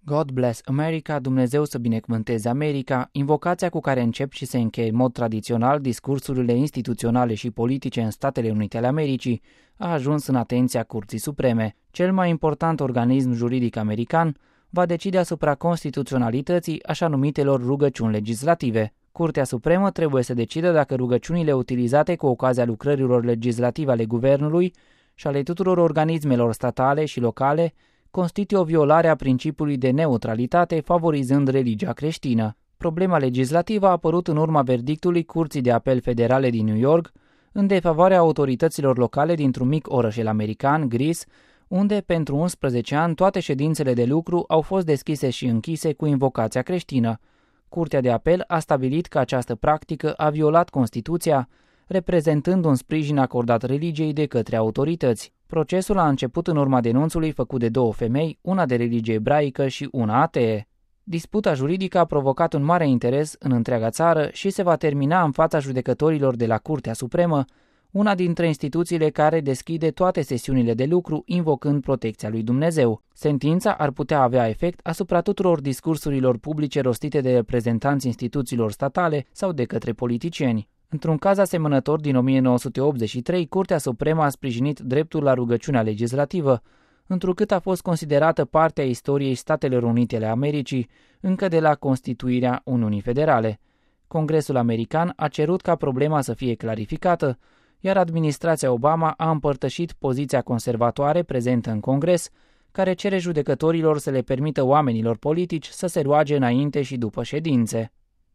God Bless America, Dumnezeu să binecuvânteze America, invocația cu care încep și se încheie în mod tradițional discursurile instituționale și politice în Statele Unite ale Americii, a ajuns în atenția Curții Supreme. Cel mai important organism juridic american va decide asupra constituționalității așa numitelor rugăciuni legislative. Curtea Supremă trebuie să decidă dacă rugăciunile utilizate cu ocazia lucrărilor legislative ale guvernului și ale tuturor organismelor statale și locale constituie o violare a principiului de neutralitate, favorizând religia creștină. Problema legislativă a apărut în urma verdictului Curții de Apel Federale din New York, în defavoarea autorităților locale dintr-un mic orășel american, Greece, unde pentru 11 ani toate ședințele de lucru au fost deschise și închise cu invocația creștină. Curtea de Apel a stabilit că această practică a violat Constituția, reprezentând un sprijin acordat religiei de către autorități. Procesul a început în urma denunțului făcut de două femei, una de religie ebraică și una atee. Disputa juridică a provocat un mare interes în întreaga țară și se va termina în fața judecătorilor de la Curtea Supremă, una dintre instituțiile care deschide toate sesiunile de lucru invocând protecția lui Dumnezeu. Sentința ar putea avea efect asupra tuturor discursurilor publice rostite de reprezentanți instituțiilor statale sau de către politicieni. Într-un caz asemănător din 1983, Curtea Supremă a sprijinit dreptul la rugăciunea legislativă, întrucât a fost considerată parte a istoriei Statelor Unite ale Americii încă de la constituirea Uniunii Federale. Congresul american a cerut ca problema să fie clarificată, iar administrația Obama a împărtășit poziția conservatoare prezentă în Congres, care cere judecătorilor să le permită oamenilor politici să se roage înainte și după ședințe.